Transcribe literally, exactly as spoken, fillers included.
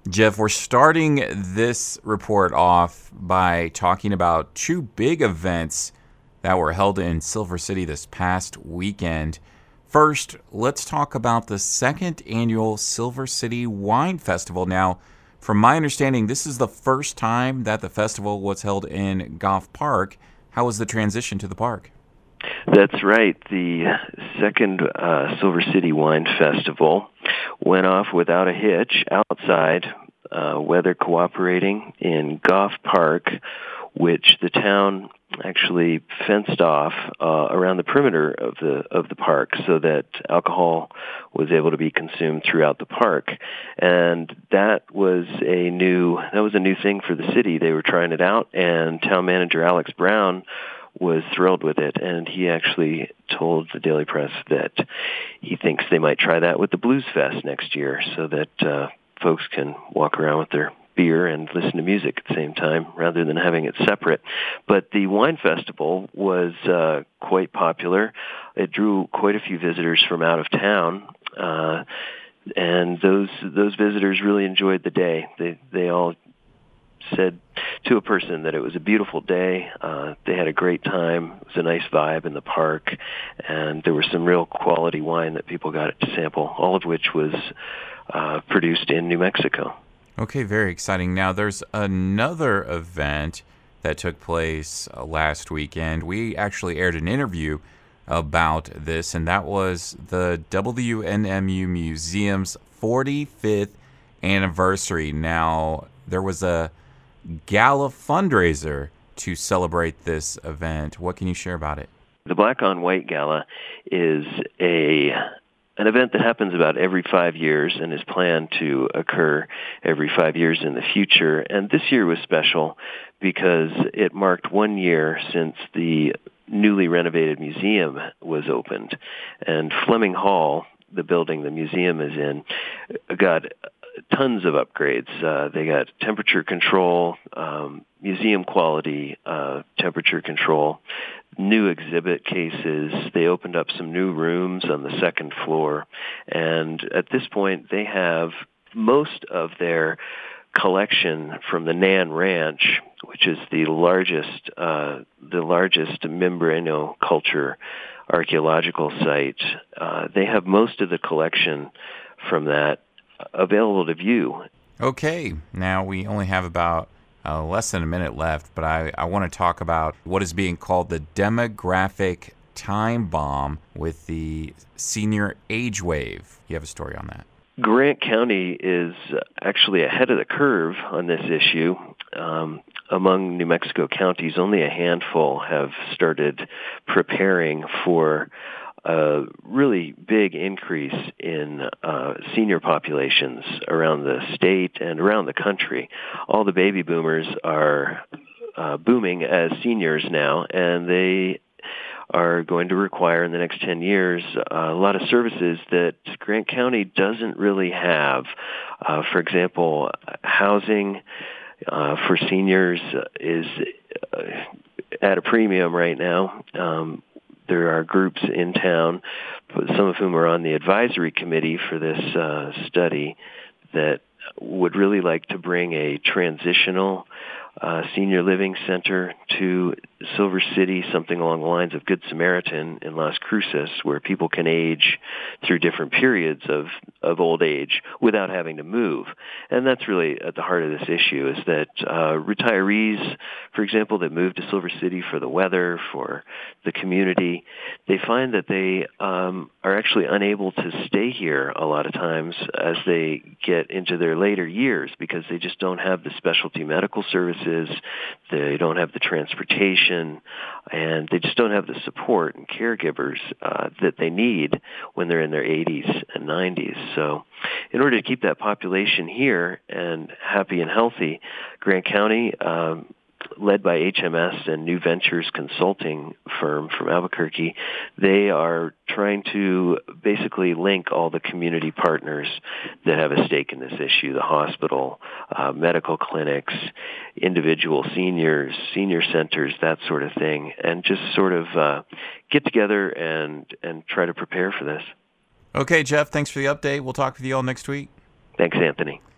Jeff, we're starting this report off by talking about two big events that were held in Silver City this past weekend. First, let's talk about the second annual Silver City Wine Festival. Now, from my understanding, this is the first time that the festival was held in Goff Park. How was the transition to the park? That's right. The second uh, Silver City Wine Festival went off without a hitch outside, uh, weather cooperating, in Goff Park, which the town actually fenced off uh, around the perimeter of the of the park so that alcohol was able to be consumed throughout the park. And that was a new that was a new thing for the city. They were trying it out, and town manager Alex Brown was thrilled with it, and he actually told the Daily Press that he thinks they might try that with the Blues Fest next year, so that uh, folks can walk around with their beer and listen to music at the same time rather than having it separate. But the wine festival was uh, quite popular. It drew quite a few visitors from out of town, uh, and those those visitors really enjoyed the day. They they all said to a person that it was a beautiful day. Uh, they had a great time. It was a nice vibe in the park, and there was some real quality wine that people got to sample, all of which was uh, produced in New Mexico. Okay, very exciting. Now, there's another event that took place uh, last weekend. We actually aired an interview about this, and that was the W N M U Museum's forty-fifth anniversary. Now, there was a gala fundraiser to celebrate this event. What can you share about it? The Black on White Gala is a an event that happens about every five years and is planned to occur every five years in the future. And this year was special because it marked one year since the newly renovated museum was opened. And Fleming Hall, the building the museum is in, got tons of upgrades. Uh, they got temperature control, um, museum quality uh, temperature control, new exhibit cases. They opened up some new rooms on the second floor. And at this point, they have most of their collection from the Nan Ranch, which is the largest, uh, the largest Mimbreno culture archaeological site. Uh, they have most of the collection from that available to view. Okay, now we only have about uh, less than a minute left, but I, I want to talk about what is being called the demographic time bomb with the senior age wave. You have a story on that? Grant County is actually ahead of the curve on this issue. Um, among New Mexico counties, only a handful have started preparing for a really big increase in uh, senior populations around the state and around the country. All the baby boomers are uh, booming as seniors now, and they are going to require in the next ten years uh, a lot of services that Grant County doesn't really have. Uh, for example, housing uh, for seniors is uh, at a premium right now. Um, There are groups in town, some of whom are on the advisory committee for this uh, study, that would really like to bring a transitional uh, senior living center to Silver City, something along the lines of Good Samaritan in Las Cruces, where people can age through different periods of, of old age without having to move. And that's really at the heart of this issue, is that uh, retirees, for example, that move to Silver City for the weather, for the community, they find that they um, are actually unable to stay here a lot of times as they get into their later years, because they just don't have the specialty medical services, they don't have the transportation, and they just don't have the support and caregivers uh, that they need when they're in their eighties and nineties. So in order to keep that population here and happy and healthy, Grant County, um, led by H M S and New Ventures consulting firm from Albuquerque, they are trying to basically link all the community partners that have a stake in this issue, the hospital, uh, medical clinics, individual seniors, senior centers, that sort of thing, and just sort of uh, get together and, and try to prepare for this. Okay, Jeff, thanks for the update. We'll talk with you all next week. Thanks, Anthony.